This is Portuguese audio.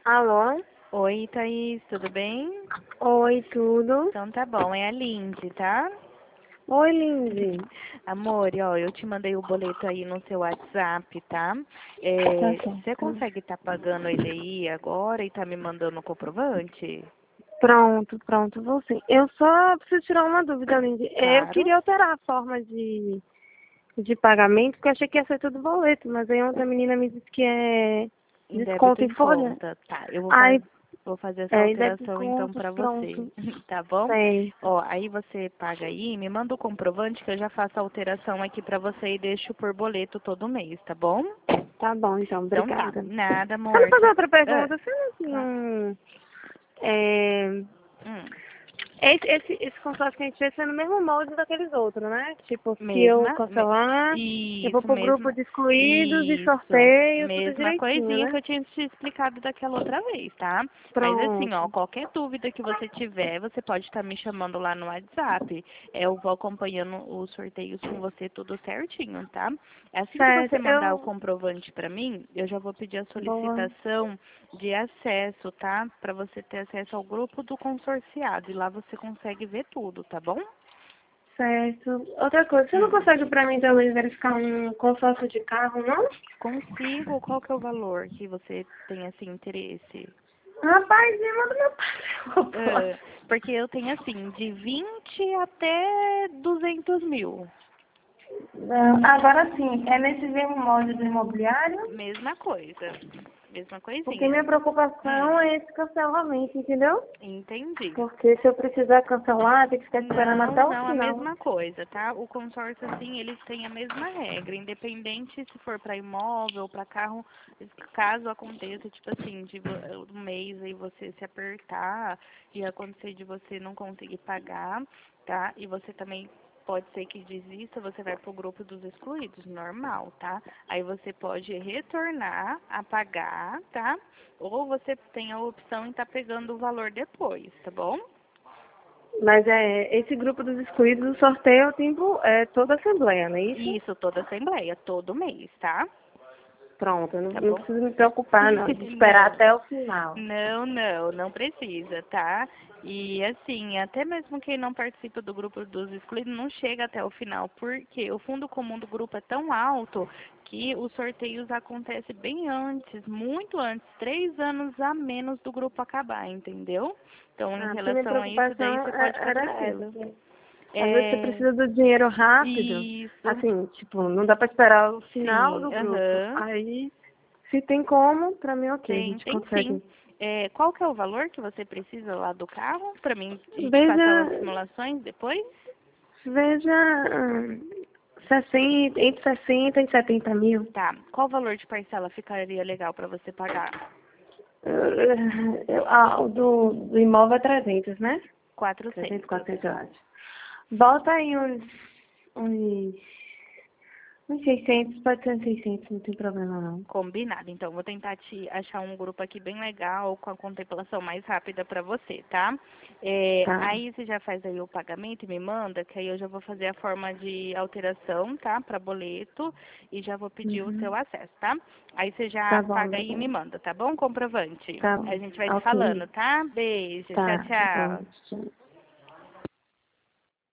Alô? Oi, Thaís, tudo bem? Oi, tudo? Então tá bom, é a Lindsay, tá? Oi, Lindsay. Amor, ó, eu te mandei o boleto aí no seu WhatsApp, tá? Tá Você certo. consegue estar pagando ele aí agora e tá me mandando o comprovante? Pronto, vou sim. Eu só preciso tirar uma dúvida, Lindsay. Eu Claro. queria alterar a forma de pagamento, porque eu achei que ia ser tudo boleto, mas aí outra menina me disse que é Em débito desconto em em folha. conta. Tá, eu Aí, vou fazer essa é, débito em alteração então conta, pra você, pronto. tá bom? Certo. Ó, aí você paga aí, me manda o comprovante que eu já faço a alteração aqui pra você e deixo por boleto todo mês, tá bom? Tá bom, então, Então tá, obrigada. nada, Quero amor. fazer outra Ah, pergunta. Você não tinha claro. é, Hum. esse consórcio que a gente fez foi no mesmo molde daqueles outros, né? Tipo, se eu Mesma, cancelar, eu vou isso, pro grupo mesma, de excluídos e isso, sorteio, tudo mesma direitinho, coisinha que né? eu tinha te explicado daquela outra vez, tá? Mas assim, ó, Pronto. qualquer dúvida que você tiver, você pode estar me chamando lá no WhatsApp. Eu vou acompanhando os sorteios com você tudo certinho, tá? Assim que Certo, você mandar o eu comprovante pra mim, eu já vou pedir a vou. solicitação de acesso, tá? Pra você ter acesso ao grupo do consorciado e lá você consegue ver tudo, tá bom? Certo. Outra coisa, você não Hum. consegue pra mim também verificar um consórcio de carro, não? Consigo, qual que é o valor que você tem assim interesse? Rapaz, me manda meu pai. Ah, porque eu tenho assim, de 20 até 200 mil. Agora sim, é nesse mesmo molde do imobiliário? Mesma coisa, mesma Porque coisinha. minha preocupação Hum, é esse cancelamento, entendeu? entendi. Porque se eu precisar cancelar, tem que ficar esperando Não, até o não, a final. mesma coisa, tá? O consórcio, assim, eles têm a mesma regra, independente se for para imóvel, para carro, caso aconteça, tipo assim, um mês aí você se apertar e acontecer de você não conseguir pagar, tá? E você também pode ser que desista, você vai pro grupo dos excluídos, normal, tá? Aí você pode retornar a pagar, tá? Ou você tem a opção em estar pegando o valor depois, tá bom? Mas esse grupo dos excluídos, o sorteio eu tenho toda a assembleia, não é isso? Isso, toda assembleia, todo mês, tá? Pronto, eu Tá não bom? preciso me preocupar, não, de esperar Não, até o final. não precisa, tá? E assim, até mesmo quem não participa do grupo dos excluídos não chega até o final, porque o fundo comum do grupo é tão alto que os sorteios acontecem bem antes, muito antes, 3 anos a menos do grupo acabar, entendeu? Então, em Ah, porque minha relação a isso, daí preocupação você pode ficar era essa. tranquila. Assim. Às vezes você É, precisa do dinheiro rápido, isso, assim, tipo, não dá pra esperar o final sim, do grupo. aham. Aí, se tem como, pra mim ok, a gente Tem sim. consegue. É, qual que é o valor que você precisa lá do carro para mim e te passar as Veja, simulações depois? veja, 60, entre 60 e 70 mil. Tá. Qual valor de parcela ficaria legal para você pagar? O do imóvel é 300, né? 300, 400. 400 eu acho. Bota aí uns, uns 600, pode ser uns 600, não tem problema não. Combinado. Então, vou tentar te achar um grupo aqui bem legal, com a contemplação mais rápida para você, tá? É, Tá. aí você já faz aí o pagamento e me manda, que aí eu já vou fazer a forma de alteração, tá? Para boleto e já vou pedir o seu Uhum. acesso, tá? Aí você já Tá bom, paga aí e me manda, tá bom? Comprovante. tá A bom. gente vai se Ok. falando, tá? Beijo, tchau, Tá tchau. bom.